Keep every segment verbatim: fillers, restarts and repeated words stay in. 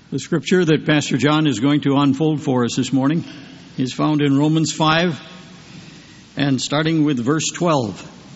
The scripture that Pastor John is going to unfold for us this morning is found in Romans five, and starting with verse twelve.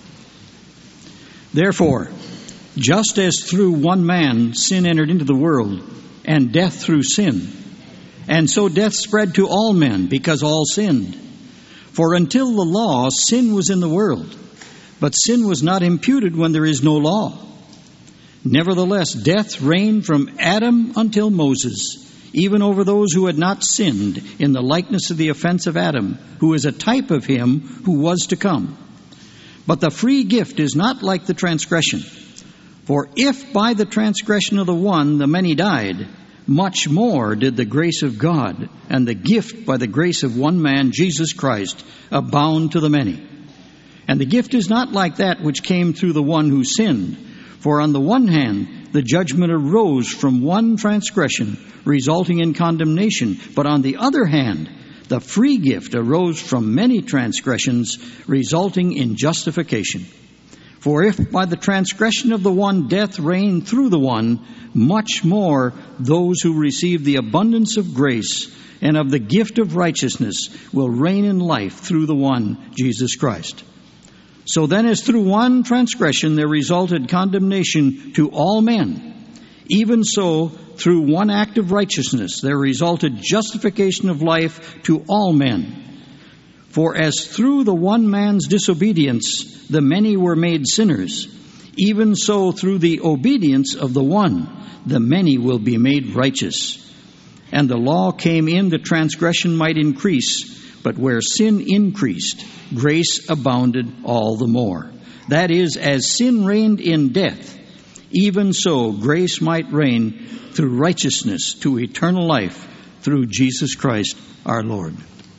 Therefore, just as through one man sin entered into the world, and death through sin, and so death spread to all men because all sinned. For until the law, sin was in the world, but sin was not imputed when there is no law. Nevertheless, death reigned from Adam until Moses, even over those who had not sinned, in the likeness of the offense of Adam, who is a type of him who was to come. But the free gift is not like the transgression. For if by the transgression of the one the many died, much more did the grace of God and the gift by the grace of one man, Jesus Christ, abound to the many. And the gift is not like that which came through the one who sinned. For on the one hand, the judgment arose from one transgression, resulting in condemnation. But on the other hand, the free gift arose from many transgressions, resulting in justification. For if by the transgression of the one death reigned through the one, much more those who receive the abundance of grace and of the gift of righteousness will reign in life through the one, Jesus Christ. So then, as through one transgression there resulted condemnation to all men, even so through one act of righteousness there resulted justification of life to all men. For as through the one man's disobedience the many were made sinners, even so through the obedience of the one the many will be made righteous. And the law came in that transgression might increase, but where sin increased, grace abounded all the more. That is, as sin reigned in death, even so grace might reign through righteousness to eternal life through Jesus Christ our Lord.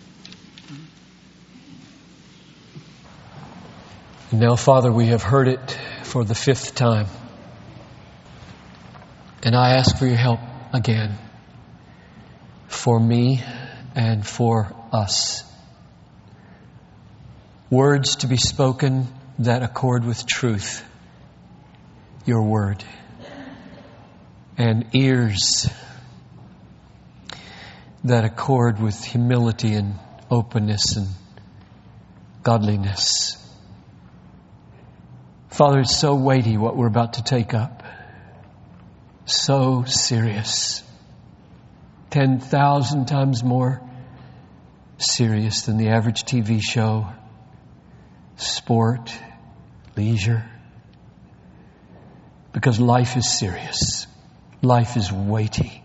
Now, Father, we have heard it for the fifth time. And I ask for your help again, for me and for us. Words to be spoken that accord with truth, your word. And ears that accord with humility and openness and godliness. Father, it's so weighty what we're about to take up. So serious. Ten thousand times more serious than the average T V show, sport, leisure. Because life is serious. Life is weighty.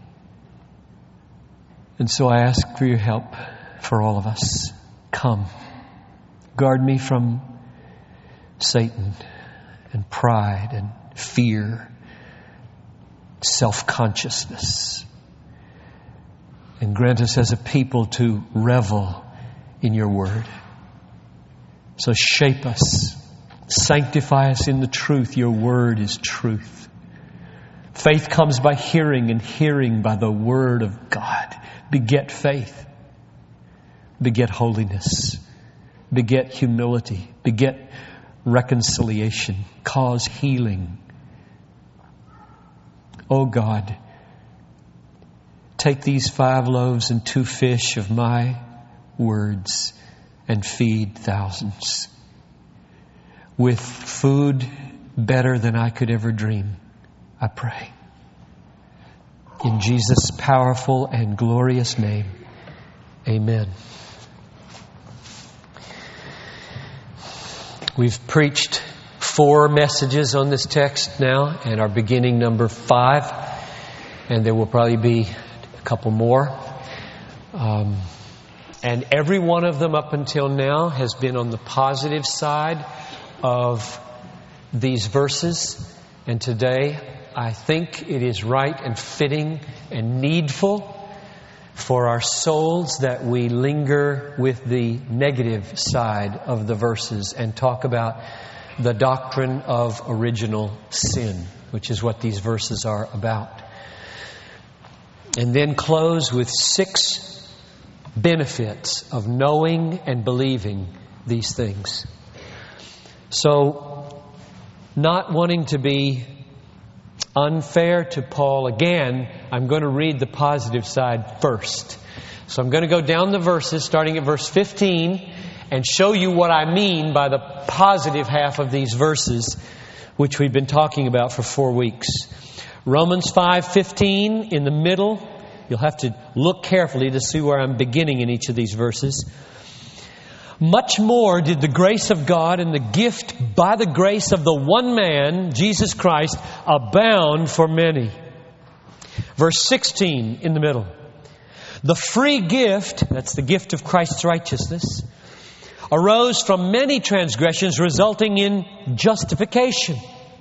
And so I ask for your help for all of us. Come. Guard me from Satan and pride and fear, self-consciousness. And grant us as a people to revel in your word. So shape us, sanctify us in the truth. Your word is truth. Faith comes by hearing, and hearing by the word of God. Beget faith, beget holiness, beget humility, beget reconciliation, cause healing. Oh God, take these five loaves and two fish of my words and feed thousands with food better than I could ever dream, I pray. In Jesus' powerful and glorious name, amen. We've preached four messages on this text now and are beginning number five. And there will probably be a couple more. Um, and every one of them up until now has been on the positive side of these verses. And today, I think it is right and fitting and needful for our souls that we linger with the negative side of the verses and talk about the doctrine of original sin, which is what these verses are about. And then close with six benefits of knowing and believing these things. So, not wanting to be unfair to Paul. Again, I'm going to read the positive side first. So I'm going to go down the verses, starting at verse fifteen, and show you what I mean by the positive half of these verses, which we've been talking about for four weeks. Romans five fifteen in the middle. You'll have to look carefully to see where I'm beginning in each of these verses. Much more did the grace of God and the gift by the grace of the one man, Jesus Christ, abound for many. Verse sixteen in the middle. The free gift, that's the gift of Christ's righteousness, arose from many transgressions, resulting in justification.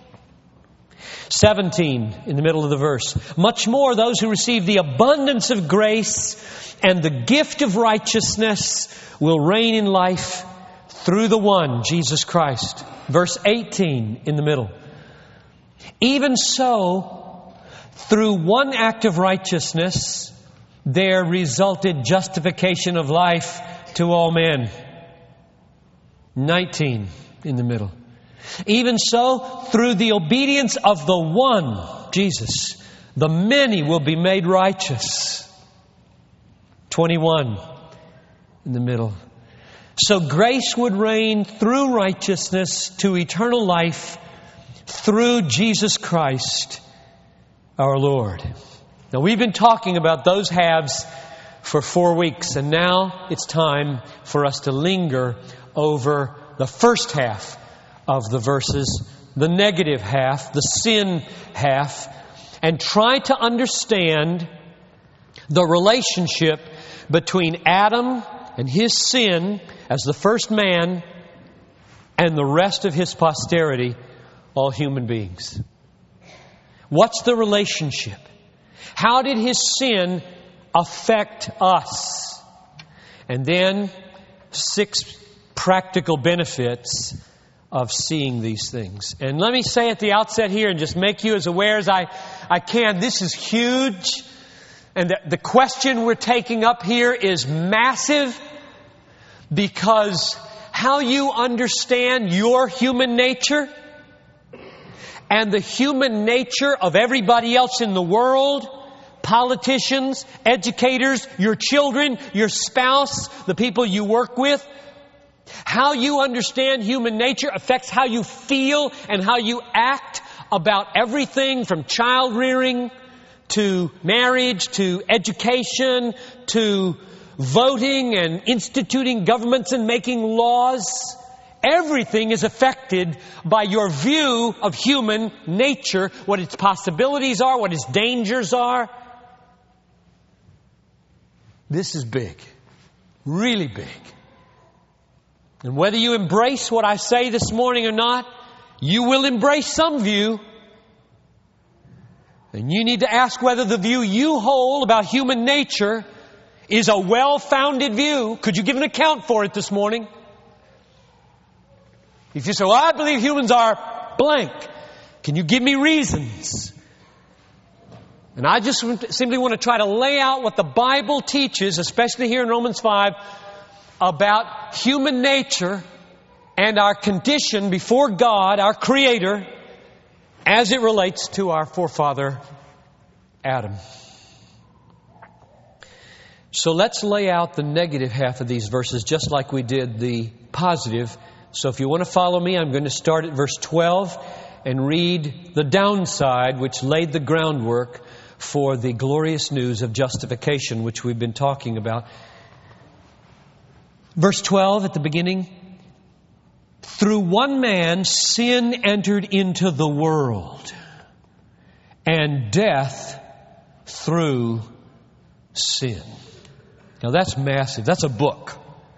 seventeen in the middle of the verse. Much more those who receive the abundance of grace and the gift of righteousness will reign in life through the one, Jesus Christ. Verse eighteen in the middle. Even so, through one act of righteousness, there resulted justification of life to all men. nineteen in the middle. Even so, through the obedience of the one, Jesus, the many will be made righteous. twenty-one in the middle. So grace would reign through righteousness to eternal life through Jesus Christ our Lord. Now we've been talking about those halves for four weeks, and now it's time for us to linger over the first half of the verses, the negative half, the sin half, and try to understand the relationship between Adam and his sin as the first man and the rest of his posterity, all human beings. What's the relationship? How did his sin affect us? And then six practical benefits of seeing these things. And let me say at the outset here and just make you as aware as I, I can, this is huge. And the, the question we're taking up here is massive, because how you understand your human nature and the human nature of everybody else in the world, politicians, educators, your children, your spouse, the people you work with, how you understand human nature affects how you feel and how you act about everything from child rearing to marriage to education to voting and instituting governments and making laws. Everything is affected by your view of human nature, what its possibilities are, what its dangers are. This is big. Really big. And whether you embrace what I say this morning or not, you will embrace some view. And you need to ask whether the view you hold about human nature is a well-founded view. Could you give an account for it this morning? If you say, well, I believe humans are blank, can you give me reasons? And I just simply want to try to lay out what the Bible teaches, especially here in Romans five, about human nature and our condition before God, our Creator, as it relates to our forefather Adam. So let's lay out the negative half of these verses just like we did the positive. So if you want to follow me, I'm going to start at verse twelve and read the downside, which laid the groundwork for the glorious news of justification, which we've been talking about. Verse twelve at the beginning. Through one man sin entered into the world, and death through sin. Now that's massive. That's a book.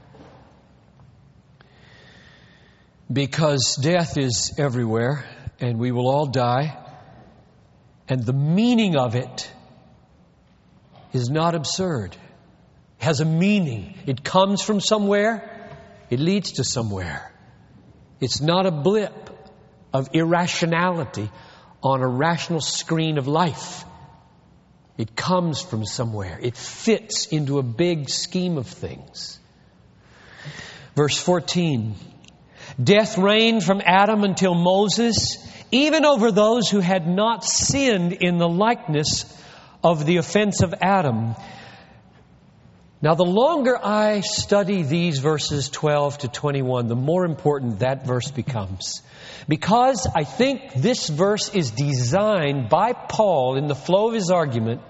Because death is everywhere, and we will all die. And the meaning of it is not absurd. It has a meaning. It comes from somewhere. It leads to somewhere. It's not a blip of irrationality on a rational screen of life. It comes from somewhere. It fits into a big scheme of things. Verse fourteen. Death reigned from Adam until Moses, even over those who had not sinned in the likeness of the offense of Adam. Now, the longer I study these verses twelve to twenty-one, the more important that verse becomes. Because I think this verse is designed by Paul in the flow of his argument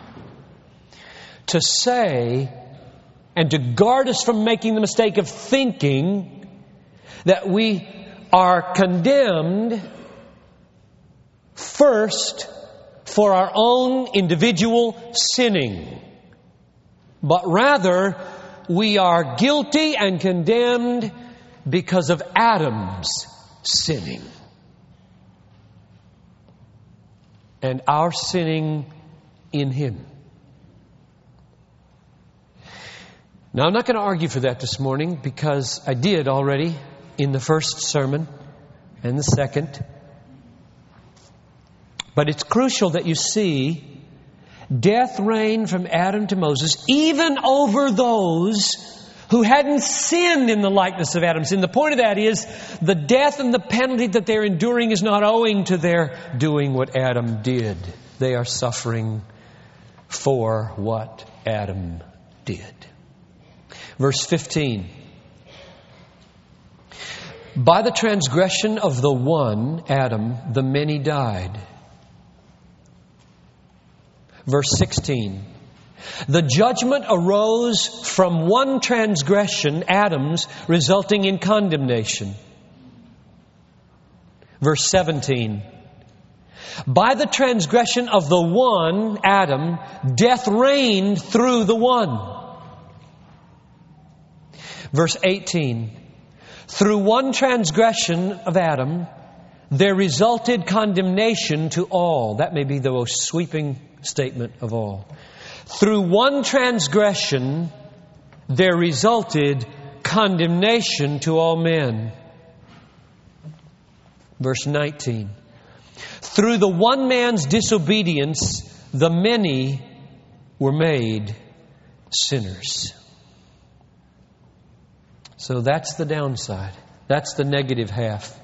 to say and to guard us from making the mistake of thinking that we are condemned first for our own individual sinning, but rather we are guilty and condemned because of Adam's sinning and our sinning in him. Now, I'm not going to argue for that this morning because I did already in the first sermon and the second. But it's crucial that you see death reigned from Adam to Moses, even over those who hadn't sinned in the likeness of Adam's sin. The point of that is the death and the penalty that they're enduring is not owing to their doing what Adam did. They are suffering for what Adam did. Verse fifteen. By the transgression of the one, Adam, the many died. Verse sixteen. The judgment arose from one transgression, Adam's, resulting in condemnation. Verse seventeen. By the transgression of the one, Adam, death reigned through the one. Verse eighteen. Through one transgression of Adam, there resulted condemnation to all. That may be the most sweeping statement of all. Through one transgression, there resulted condemnation to all men. Verse nineteen. Through the one man's disobedience, the many were made sinners. So that's the downside. That's the negative half.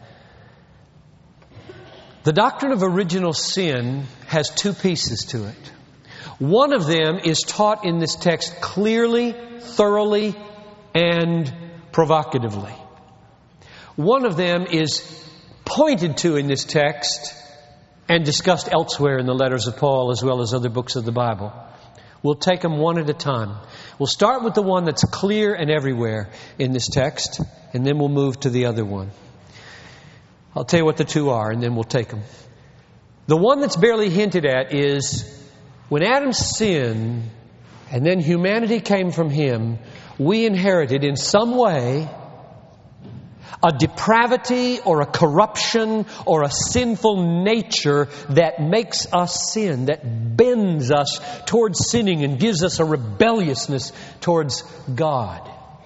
The doctrine of original sin has two pieces to it. One of them is taught in this text clearly, thoroughly, and provocatively. One of them is pointed to in this text and discussed elsewhere in the letters of Paul as well as other books of the Bible. We'll take them one at a time. We'll start with the one that's clear and everywhere in this text, and then we'll move to the other one. I'll tell you what the two are, and then we'll take them. The one that's barely hinted at is when Adam sinned, and then humanity came from him, we inherited in some way a depravity or a corruption or a sinful nature that makes us sin, that bends us towards sinning and gives us a rebelliousness towards God.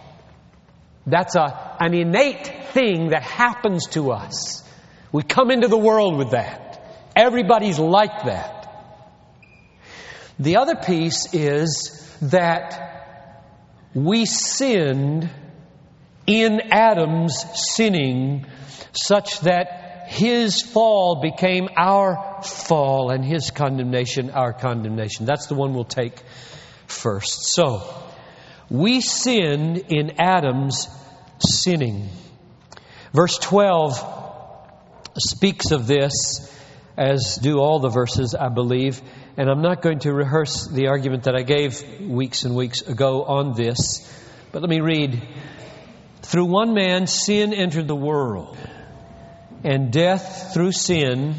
That's a, an innate thing that happens to us. We come into the world with that. Everybody's like that. The other piece is that we sinned in Adam's sinning such that his fall became our fall and his condemnation our condemnation. That's the one we'll take first. So, we sinned in Adam's sinning. Verse twelve speaks of this, as do all the verses, I believe. And I'm not going to rehearse the argument that I gave weeks and weeks ago on this. But let me read. Through one man, sin entered the world, and death through sin,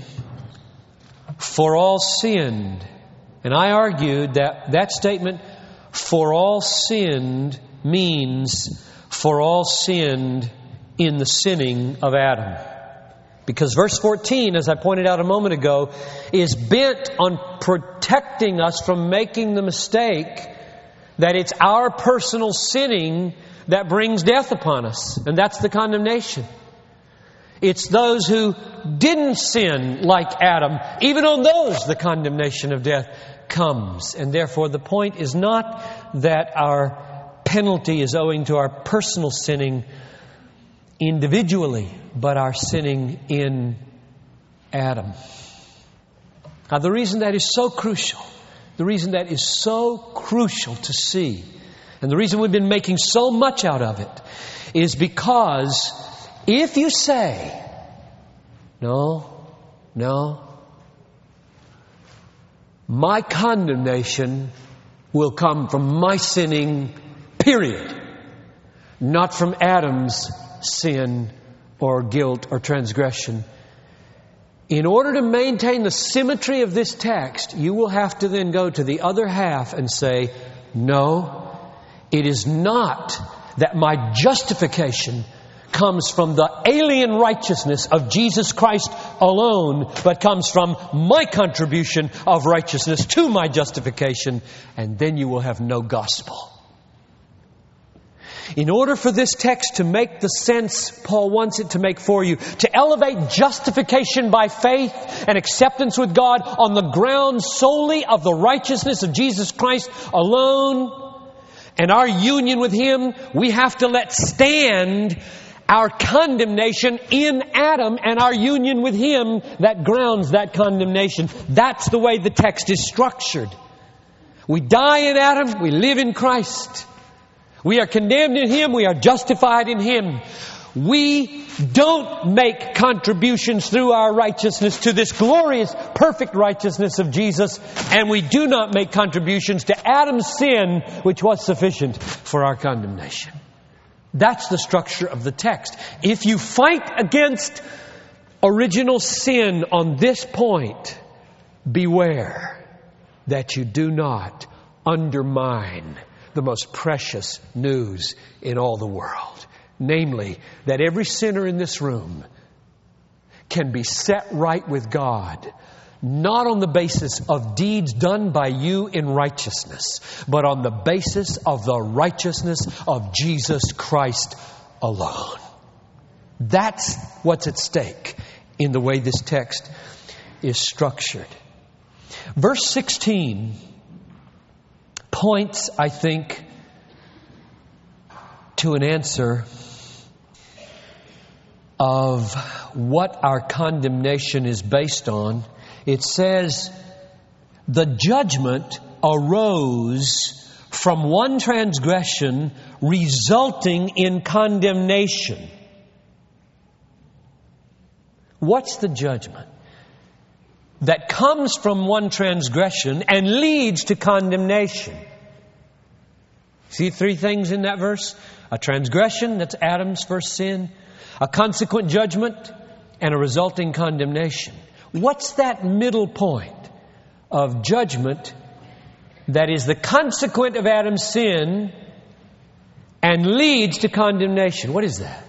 for all sinned. And I argued that that statement, for all sinned, means for all sinned in the sinning of Adam. Because verse fourteen, as I pointed out a moment ago, is bent on protecting us from making the mistake that it's our personal sinning that brings death upon us. And that's the condemnation. It's those who didn't sin like Adam. Even on those, the condemnation of death comes. And therefore, the point is not that our penalty is owing to our personal sinning. individually, but are sinning in Adam. Now, the reason that is so crucial, the reason that is so crucial to see, and the reason we've been making so much out of it, is because if you say, no, no, my condemnation will come from my sinning, period, not from Adam's sin or guilt or transgression. In order to maintain the symmetry of this text, you will have to then go to the other half and say, no, it is not that my justification comes from the alien righteousness of Jesus Christ alone, but comes from my contribution of righteousness to my justification, and then you will have no gospel. In order for this text to make the sense Paul wants it to make for you, to elevate justification by faith and acceptance with God on the ground solely of the righteousness of Jesus Christ alone and our union with Him, we have to let stand our condemnation in Adam and our union with Him that grounds that condemnation. That's the way the text is structured. We die in Adam, we live in Christ. We are condemned in Him, we are justified in Him. We don't make contributions through our righteousness to this glorious, perfect righteousness of Jesus, and we do not make contributions to Adam's sin, which was sufficient for our condemnation. That's the structure of the text. If you fight against original sin on this point, beware that you do not undermine the most precious news in all the world. Namely, that every sinner in this room can be set right with God, not on the basis of deeds done by you in righteousness, but on the basis of the righteousness of Jesus Christ alone. That's what's at stake in the way this text is structured. Verse sixteen points, I think, to an answer of what our condemnation is based on. It says, the judgment arose from one transgression resulting in condemnation. What's the judgment that comes from one transgression and leads to condemnation? See three things in that verse? A transgression, that's Adam's first sin. A consequent judgment, and a resulting condemnation. What's that middle point of judgment that is the consequent of Adam's sin and leads to condemnation? What is that?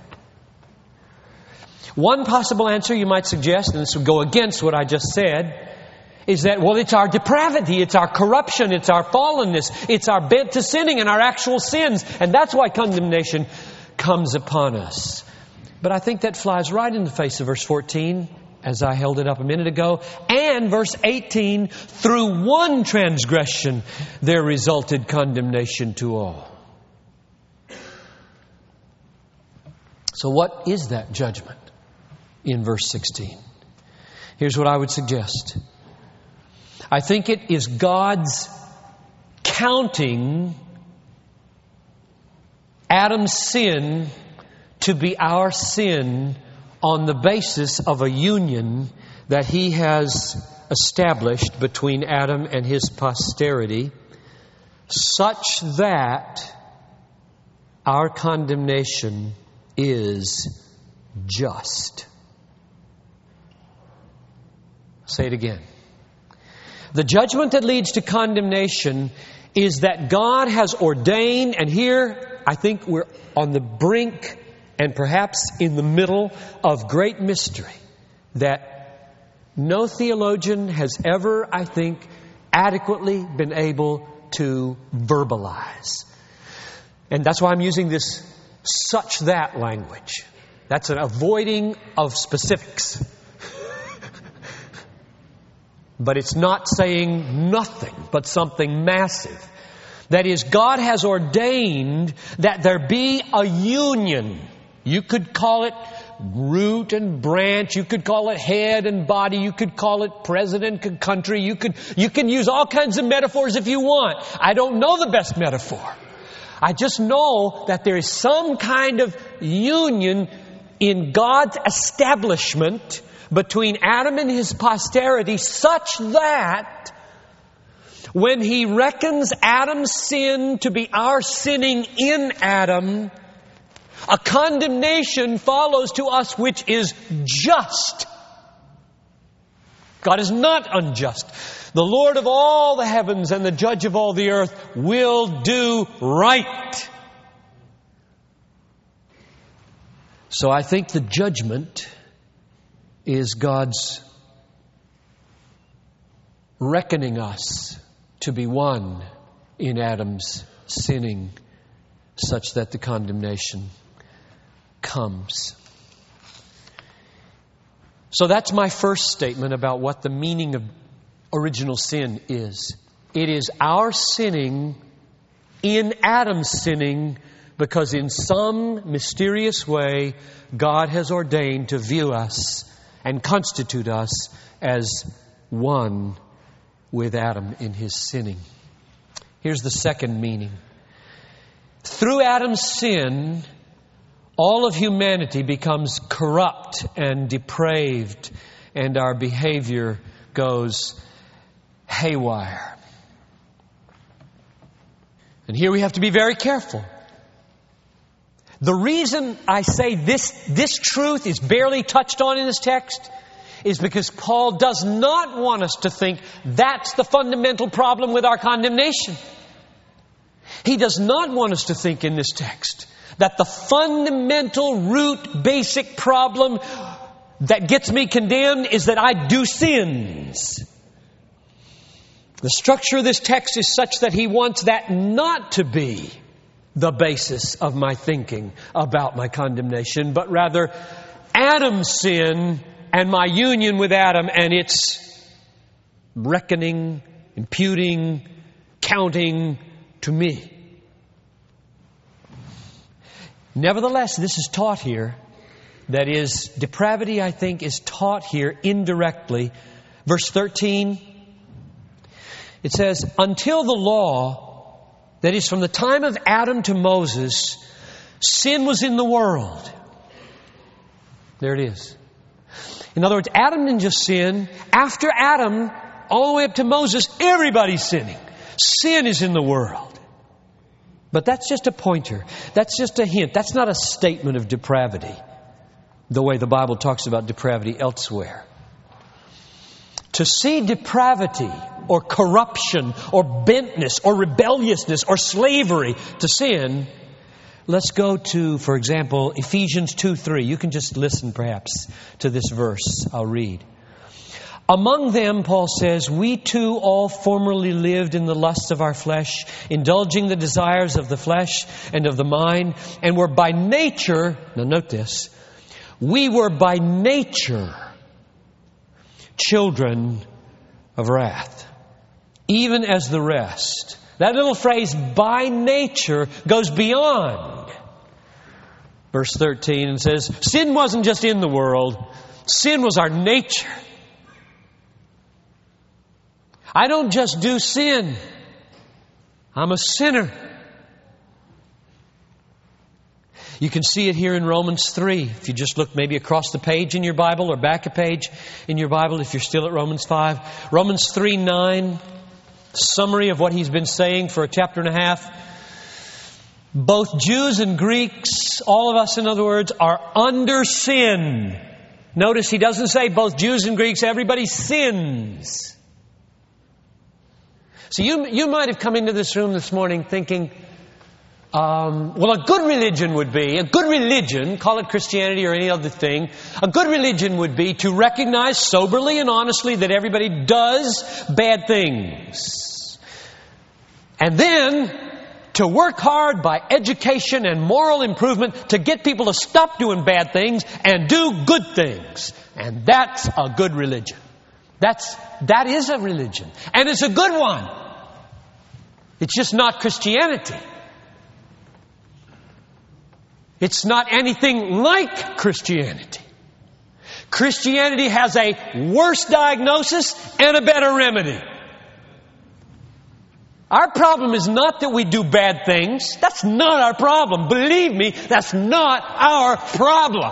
One possible answer you might suggest, and this would go against what I just said, is that, well, it's our depravity, it's our corruption, it's our fallenness, it's our bent to sinning and our actual sins, and that's why condemnation comes upon us. But I think that flies right in the face of verse fourteen, as I held it up a minute ago, and verse eighteen, through one transgression there resulted condemnation to all. So what is that judgment in verse sixteen? Here's what I would suggest. I think it is God's counting Adam's sin to be our sin on the basis of a union that He has established between Adam and his posterity, such that our condemnation is just. Say it again. The judgment that leads to condemnation is that God has ordained, and here I think we're on the brink and perhaps in the middle of great mystery that no theologian has ever, I think, adequately been able to verbalize. And that's why I'm using this such that language. That's an avoiding of specifics. But it's not saying nothing, but something massive. That is, God has ordained that there be a union. You could call it root and branch. You could call it head and body. You could call it president and country. You could, you can use all kinds of metaphors if you want. I don't know the best metaphor. I just know that there is some kind of union in God's establishment between Adam and his posterity, such that when He reckons Adam's sin to be our sinning in Adam, a condemnation follows to us which is just. God is not unjust. The Lord of all the heavens and the Judge of all the earth will do right. So I think the judgment is God's reckoning us to be one in Adam's sinning, such that the condemnation comes. So that's my first statement about what the meaning of original sin is. It is our sinning in Adam's sinning, because in some mysterious way God has ordained to view us and constitute us as one with Adam in his sinning. Here's the second meaning. Through Adam's sin, all of humanity becomes corrupt and depraved, and our behavior goes haywire. And here we have to be very careful. The reason I say this, this truth is barely touched on in this text is because Paul does not want us to think that's the fundamental problem with our condemnation. He does not want us to think in this text that the fundamental root basic problem that gets me condemned is that I do sins. The structure of this text is such that he wants that not to be the basis of my thinking about my condemnation, but rather Adam's sin and my union with Adam and its reckoning, imputing, counting to me. Nevertheless, this is taught here. That is, depravity, I think, is taught here indirectly. Verse thirteen, it says, until the law, that is, from the time of Adam to Moses, sin was in the world. There it is. In other words, Adam didn't just sin. After Adam, all the way up to Moses, everybody's sinning. Sin is in the world. But that's just a pointer. That's just a hint. That's not a statement of depravity, the way the Bible talks about depravity elsewhere. To see depravity or corruption or bentness or rebelliousness or slavery to sin, let's go to, for example, Ephesians two three. You can just listen perhaps to this verse I'll read. Among them, Paul says, we too all formerly lived in the lusts of our flesh, indulging the desires of the flesh and of the mind, and were by nature, now note this, we were by nature children of wrath, even as the rest. That little phrase, by nature, goes beyond verse thirteen and says, sin wasn't just in the world, sin was our nature. I don't just do sin. I'm a sinner. You can see it here in Romans three. If you just look maybe across the page in your Bible or back a page in your Bible if you're still at Romans five. Romans three nine, summary of what he's been saying for a chapter and a half. Both Jews and Greeks, all of us in other words, are under sin. Notice he doesn't say both Jews and Greeks, everybody sins. So you, you might have come into this room this morning thinking, um, well, a good religion would be, a good religion, call it Christianity or any other thing, a good religion would be to recognize soberly and honestly that everybody does bad things. And then to work hard by education and moral improvement to get people to stop doing bad things and do good things. And that's a good religion. That's, that is a religion. And it's a good one. It's just not Christianity. It's not anything like Christianity. Christianity has a worse diagnosis and a better remedy. Our problem is not that we do bad things. That's not our problem. Believe me, that's not our problem.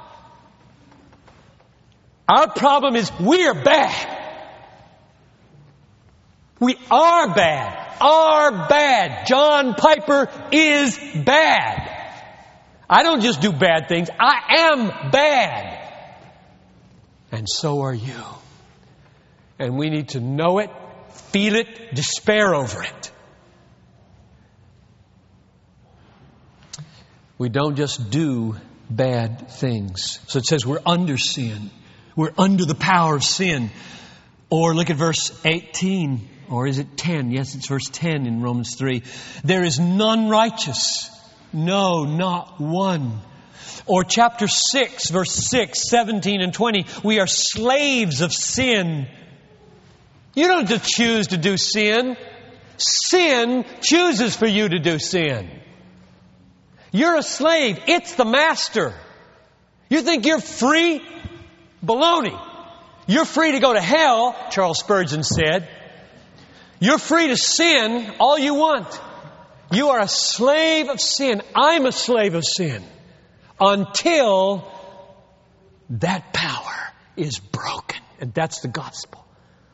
Our problem is we are bad. We are bad. Are bad. John Piper is bad. I don't just do bad things. I am bad. And so are you. And we need to know it, feel it, despair over it. We don't just do bad things. So it says we're under sin. We're under the power of sin. Or look at verse eighteen. Or is it ten? Yes, it's verse ten in Romans three. There is none righteous. No, not one. Or chapter six, verse six, seventeen and twenty. We are slaves of sin. You don't just choose to do sin. Sin chooses for you to do sin. You're a slave. It's the master. You think you're free? Baloney. You're free to go to hell, Charles Spurgeon said. You're free to sin all you want. You are a slave of sin. I'm a slave of sin. Until that power is broken. And that's the gospel.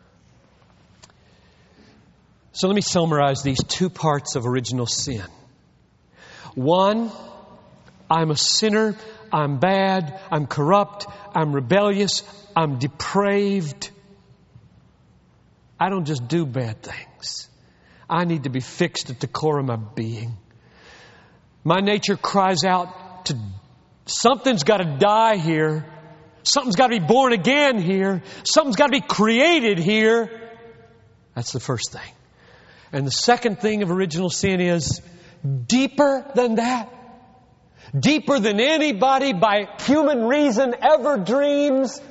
So let me summarize these two parts of original sin. One, I'm a sinner. I'm bad. I'm corrupt. I'm rebellious. I'm depraved. I don't just do bad things. I need to be fixed at the core of my being. My nature cries out to something's got to die here. Something's got to be born again here. Something's got to be created here. That's the first thing. And the second thing of original sin is deeper than that. Deeper than anybody by human reason ever dreams.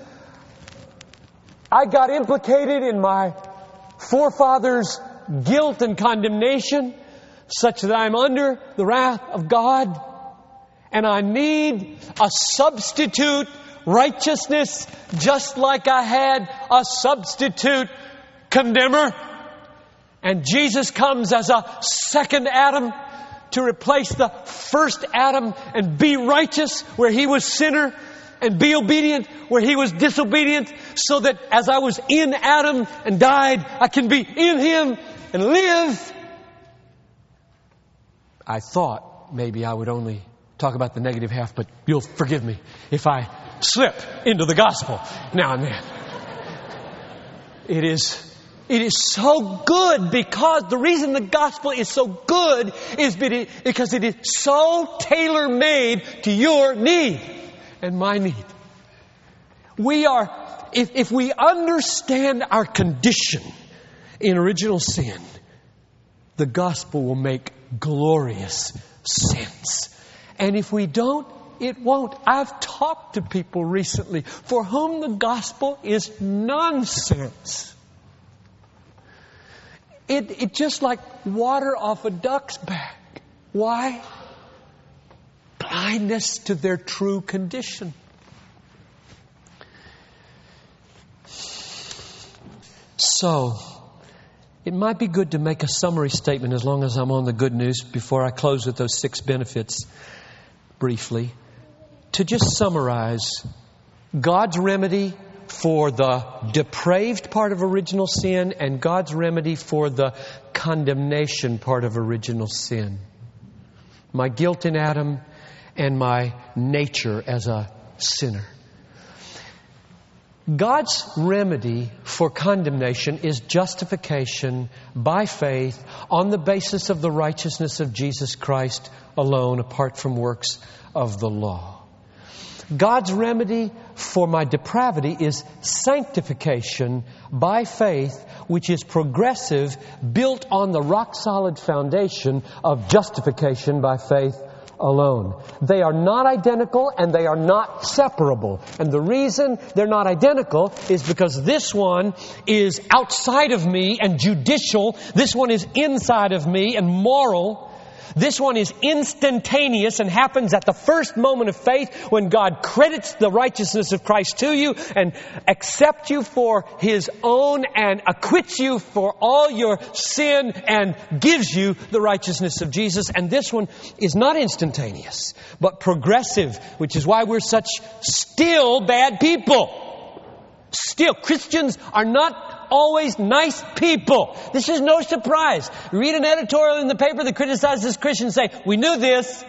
I got implicated in my forefathers' guilt and condemnation such that I'm under the wrath of God. And I need a substitute righteousness just like I had a substitute condemner. And Jesus comes as a second Adam to replace the first Adam and be righteous where he was sinner and be obedient where he was disobedient, so that as I was in Adam and died, I can be in him and live. I thought maybe I would only talk about the negative half, but you'll forgive me if I slip into the gospel now and then. It is It is so good because the reason the gospel is so good is because it is so tailor-made to your need and my need. We are, if, if we understand our condition in original sin, the gospel will make glorious sense. And if we don't, it won't. I've talked to people recently for whom the gospel is nonsense. It, it just like water off a duck's back. Why? Blindness to their true condition. So, it might be good to make a summary statement as long as I'm on the good news before I close with those six benefits briefly. To just summarize, God's remedy for the depraved part of original sin and God's remedy for the condemnation part of original sin. My guilt in Adam and my nature as a sinner. God's remedy for condemnation is justification by faith on the basis of the righteousness of Jesus Christ alone, apart from works of the law. God's remedy for my depravity is sanctification by faith, which is progressive, built on the rock-solid foundation of justification by faith alone. They are not identical and they are not separable. And the reason they're not identical is because this one is outside of me and judicial. This one is inside of me and moral. This one is instantaneous and happens at the first moment of faith when God credits the righteousness of Christ to you and accepts you for His own and acquits you for all your sin and gives you the righteousness of Jesus. And this one is not instantaneous, but progressive, which is why we're such still bad people. Still, Christians are not always nice people. This is no surprise. Read an editorial in the paper that criticizes Christians, say, we knew this.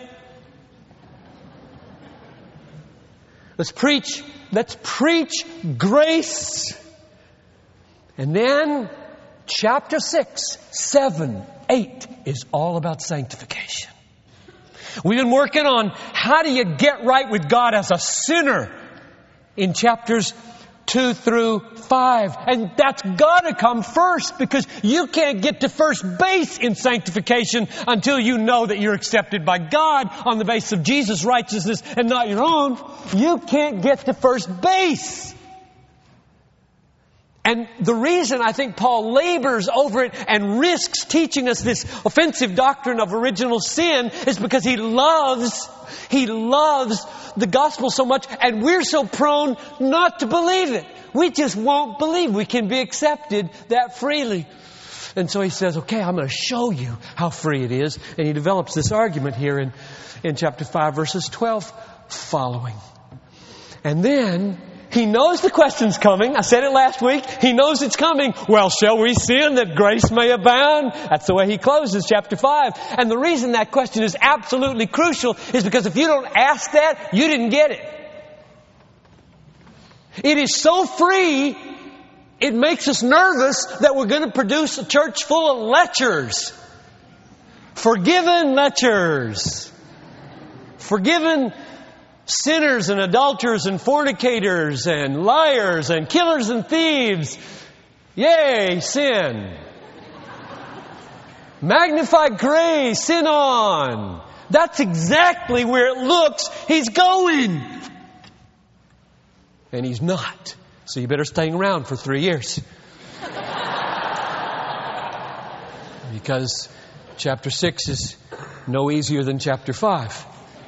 Let's preach, let's preach grace. And then chapter six, seven, eight is all about sanctification. We've been working on how do you get right with God as a sinner in chapters two through five. And that's got to come first, because you can't get to first base in sanctification until you know that you're accepted by God on the basis of Jesus' righteousness and not your own. You can't get to first base. And the reason I think Paul labors over it and risks teaching us this offensive doctrine of original sin is because he loves, he loves the gospel so much, and we're so prone not to believe it. We just won't believe we can be accepted that freely. And so he says, okay, I'm going to show you how free it is. And he develops this argument here in, in chapter five, verses twelve following. And then he knows the question's coming. I said it last week. He knows it's coming. Well, shall we sin that grace may abound? That's the way he closes chapter five. And the reason that question is absolutely crucial is because if you don't ask that, you didn't get it. It is so free, it makes us nervous that we're going to produce a church full of lechers. Forgiven lechers. Forgiven sinners and adulterers and fornicators and liars and killers and thieves. Yay, sin. Magnified grace, sin on. That's exactly where it looks he's going. And he's not. So you better stay around for three years. Because chapter six is no easier than chapter five.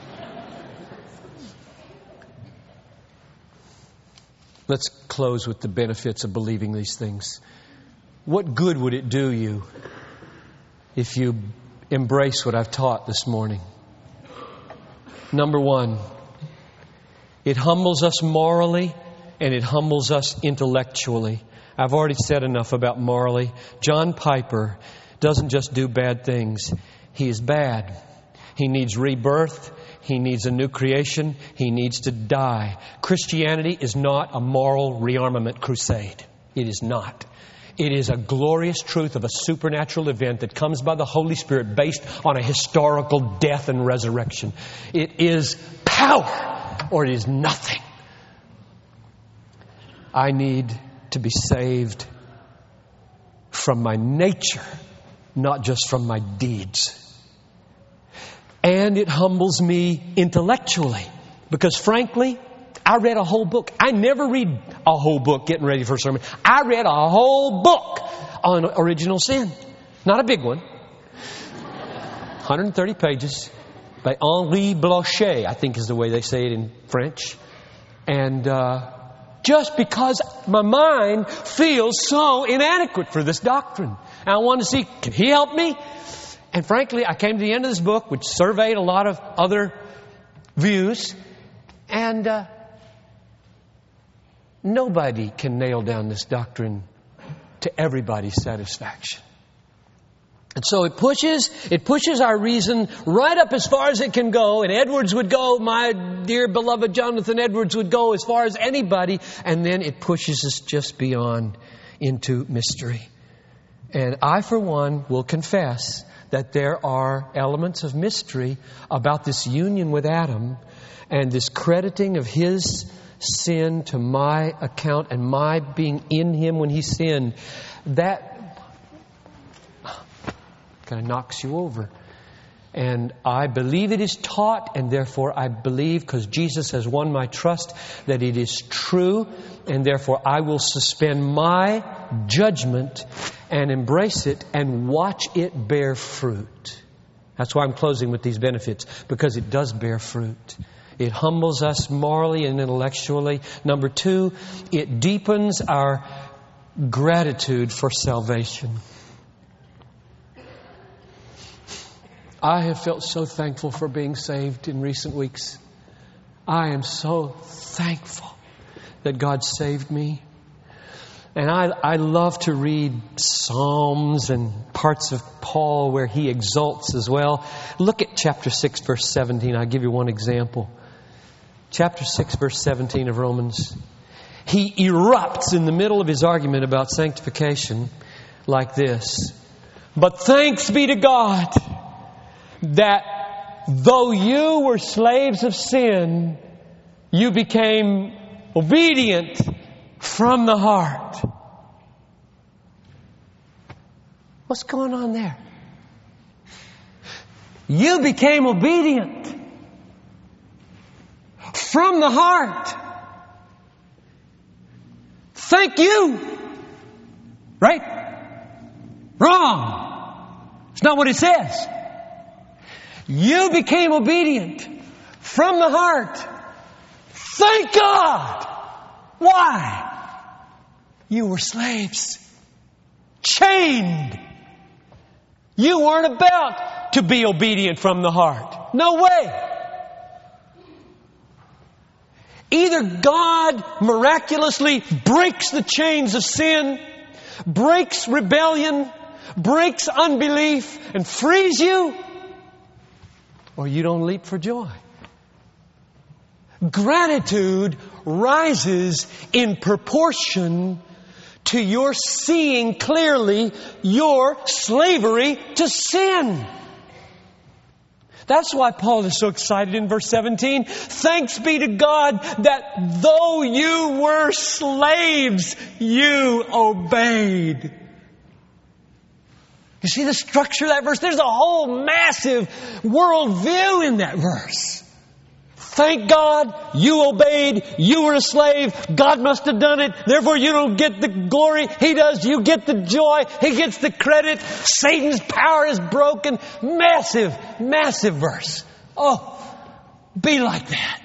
Let's close with the benefits of believing these things. What good would it do you if you embrace what I've taught this morning? Number one, it humbles us morally and it humbles us intellectually. I've already said enough about morally. John Piper doesn't just do bad things. He is bad. He needs rebirth. He needs a new creation. He needs to die. Christianity is not a moral rearmament crusade. It is not. It is a glorious truth of a supernatural event that comes by the Holy Spirit based on a historical death and resurrection. It is power or it is nothing. I need to be saved from my nature, not just from my deeds. And it humbles me intellectually. Because frankly, I read a whole book. I never read a whole book getting ready for a sermon. I read a whole book on original sin. Not a big one. one hundred thirty pages by Henri Blocher, I think is the way they say it in French. And uh, just because my mind feels so inadequate for this doctrine. And I want to see, can he help me? And frankly, I came to the end of this book, which surveyed a lot of other views. And uh, nobody can nail down this doctrine to everybody's satisfaction. And so it pushes, it pushes our reason right up as far as it can go. And Edwards would go, my dear beloved Jonathan Edwards would go as far as anybody. And then it pushes us just beyond into mystery. And I, for one, will confess that there are elements of mystery about this union with Adam and this crediting of his sin to my account and my being in him when he sinned. That kind of knocks you over. And I believe it is taught, and therefore I believe, because Jesus has won my trust, that it is true, and therefore I will suspend my judgment and embrace it and watch it bear fruit. That's why I'm closing with these benefits, because it does bear fruit. It humbles us morally and intellectually. Number two, it deepens our gratitude for salvation. I have felt so thankful for being saved in recent weeks. I am so thankful that God saved me. And I, I love to read Psalms and parts of Paul where he exalts as well. Look at chapter six, verse seventeen. I'll give you one example. Chapter six, verse seventeen of Romans. He erupts in the middle of his argument about sanctification like this. But thanks be to God that though you were slaves of sin, you became obedient from the heart. What's going on there? You became obedient from the heart. Thank you. Right? Wrong. It's not what it says. You became obedient from the heart. Thank God. Why? You were slaves. Chained. You weren't about to be obedient from the heart. No way. Either God miraculously breaks the chains of sin, breaks rebellion, breaks unbelief, and frees you, or you don't leap for joy. Gratitude rises in proportion to your seeing clearly your slavery to sin. That's why Paul is so excited in verse seventeen. Thanks be to God that though you were slaves, you obeyed. You see the structure of that verse? There's a whole massive worldview in that verse. Thank God you obeyed. You were a slave. God must have done it. Therefore you don't get the glory. He does. You get the joy. He gets the credit. Satan's power is broken. Massive, massive verse. Oh, be like that.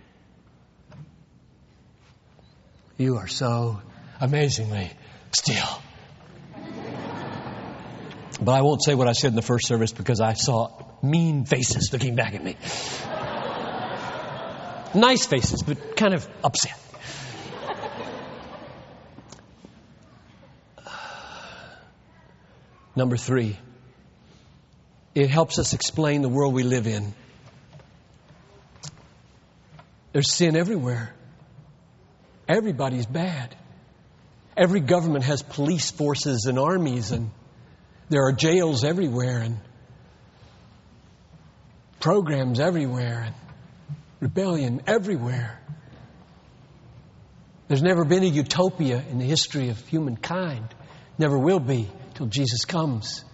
You are so amazingly still. But I won't say what I said in the first service because I saw mean faces looking back at me. Nice faces, but kind of upset. Number three, it helps us explain the world we live in. There's sin everywhere. Everybody's bad. Every government has police forces and armies, and there are jails everywhere, and programs everywhere, and rebellion everywhere. There's never been a utopia in the history of humankind. Never will be till Jesus comes.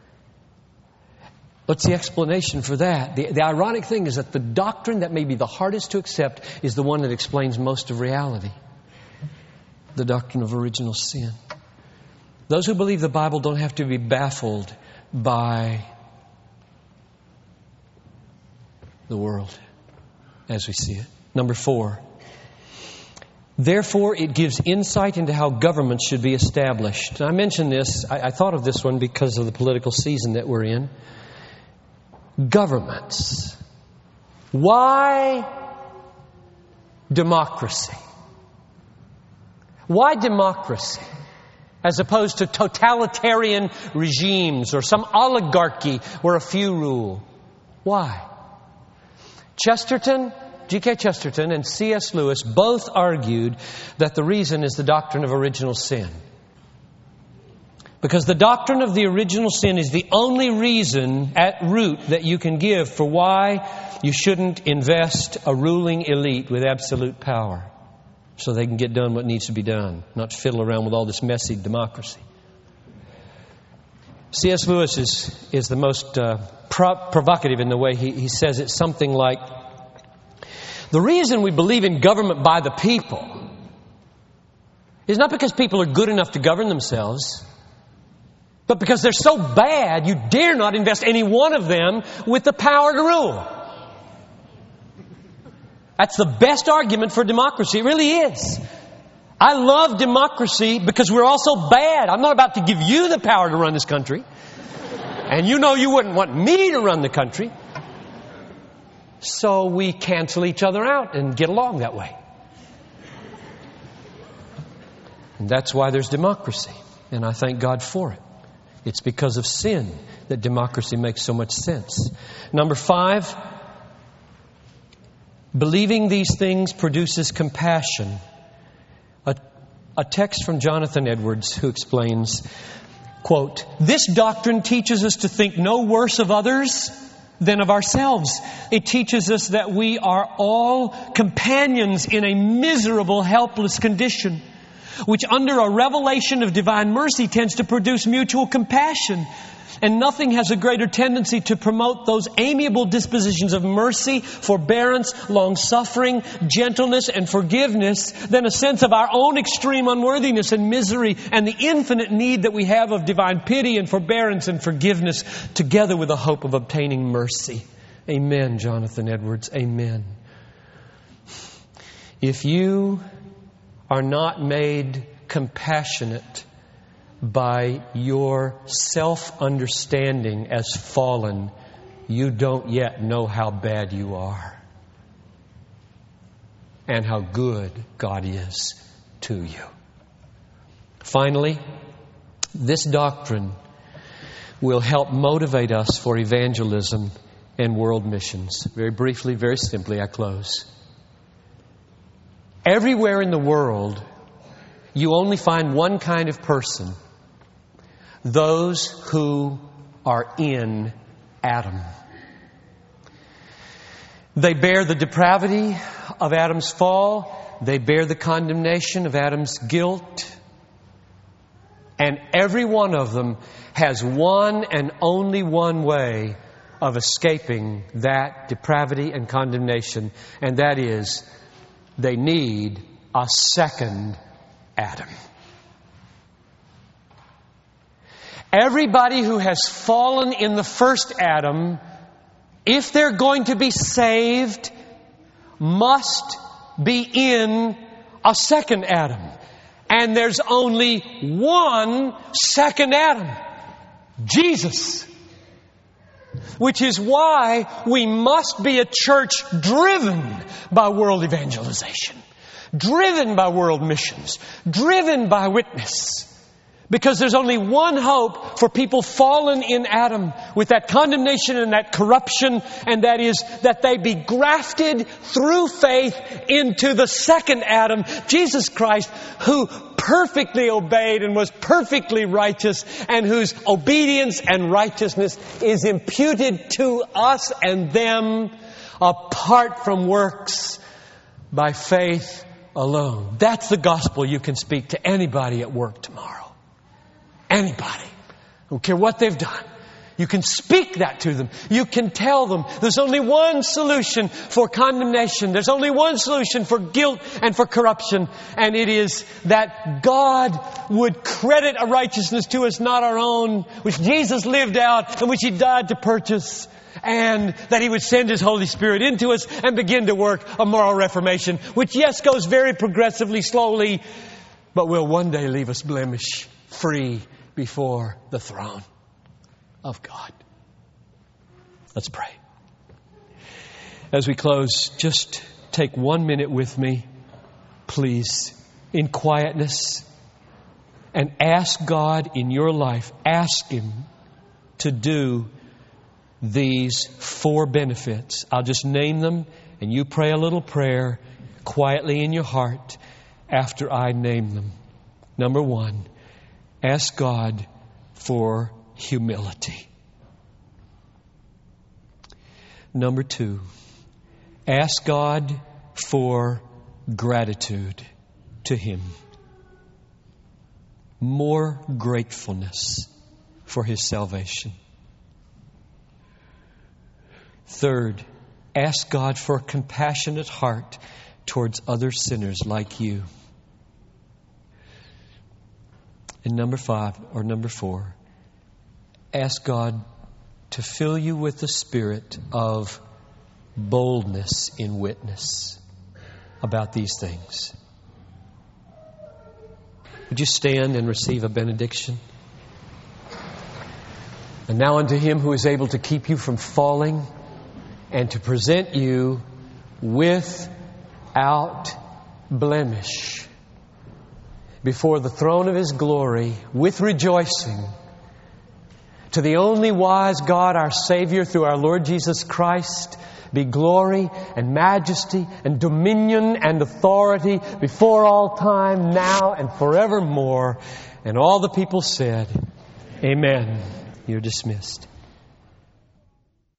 What's the explanation for that? The, the ironic thing is that the doctrine that may be the hardest to accept is the one that explains most of reality. The doctrine of original sin. Those who believe the Bible don't have to be baffled by the world as we see it. Number four. Therefore, it gives insight into how governments should be established. And I mentioned this, I, I thought of this one because of the political season that we're in. Governments. Why democracy? Why democracy? As opposed to totalitarian regimes or some oligarchy where a few rule. Why? Chesterton, G K Chesterton and C S Lewis both argued that the reason is the doctrine of original sin. Because the doctrine of the original sin is the only reason at root that you can give for why you shouldn't invest a ruling elite with absolute power so they can get done what needs to be done, not fiddle around with all this messy democracy. C S Lewis is, is the most uh, pro- provocative in the way he, he says it, something like, the reason we believe in government by the people is not because people are good enough to govern themselves. But because they're so bad, you dare not invest any one of them with the power to rule. That's the best argument for democracy. It really is. I love democracy because we're all so bad. I'm not about to give you the power to run this country. And you know you wouldn't want me to run the country. So we cancel each other out and get along that way. And that's why there's democracy. And I thank God for it. It's because of sin that democracy makes so much sense. Number five, believing these things produces compassion. A, a text from Jonathan Edwards who explains, quote, "This doctrine teaches us to think no worse of others than of ourselves. It teaches us that we are all companions in a miserable, helpless condition, which under a revelation of divine mercy tends to produce mutual compassion. And nothing has a greater tendency to promote those amiable dispositions of mercy, forbearance, long-suffering, gentleness, and forgiveness than a sense of our own extreme unworthiness and misery and the infinite need that we have of divine pity and forbearance and forgiveness, together with the hope of obtaining mercy." Amen, Jonathan Edwards. Amen. If you are not made compassionate by your self-understanding as fallen, you don't yet know how bad you are and how good God is to you. Finally, this doctrine will help motivate us for evangelism and world missions. Very briefly, very simply, I close. Everywhere in the world, you only find one kind of person: those who are in Adam. They bear the depravity of Adam's fall. They bear the condemnation of Adam's guilt. And every one of them has one and only one way of escaping that depravity and condemnation, and that is they need a second Adam. Everybody who has fallen in the first Adam, if they're going to be saved, must be in a second Adam. And there's only one second Adam: Jesus. Which is why we must be a church driven by world evangelization, driven by world missions, driven by witness. Because there's only one hope for people fallen in Adam with that condemnation and that corruption, and that is that they be grafted through faith into the second Adam, Jesus Christ, who perfectly obeyed and was perfectly righteous, and whose obedience and righteousness is imputed to us and them apart from works, by faith alone. That's the gospel you can speak to anybody at work tomorrow. Anybody. I don't care what they've done. You can speak that to them. You can tell them there's only one solution for condemnation. There's only one solution for guilt and for corruption. And it is that God would credit a righteousness to us, not our own, which Jesus lived out and which He died to purchase. And that He would send His Holy Spirit into us and begin to work a moral reformation, which, yes, goes very progressively, slowly, but will one day leave us blemish free before the throne of God. Let's pray. As we close, just take one minute with me, please, in quietness, and ask God in your life, ask Him to do these four benefits. I'll just name them, and you pray a little prayer quietly in your heart after I name them. Number one, ask God for humility. Number two, ask God for gratitude to Him. More gratefulness for His salvation. Third, ask God for a compassionate heart towards other sinners like you. And number five, or number four, ask God to fill you with the spirit of boldness in witness about these things. Would you stand and receive a benediction? And now unto Him who is able to keep you from falling and to present you without blemish before the throne of His glory with rejoicing, to the only wise God, our Savior, through our Lord Jesus Christ, be glory and majesty and dominion and authority before all time, now and forevermore. And all the people said, Amen. You're dismissed.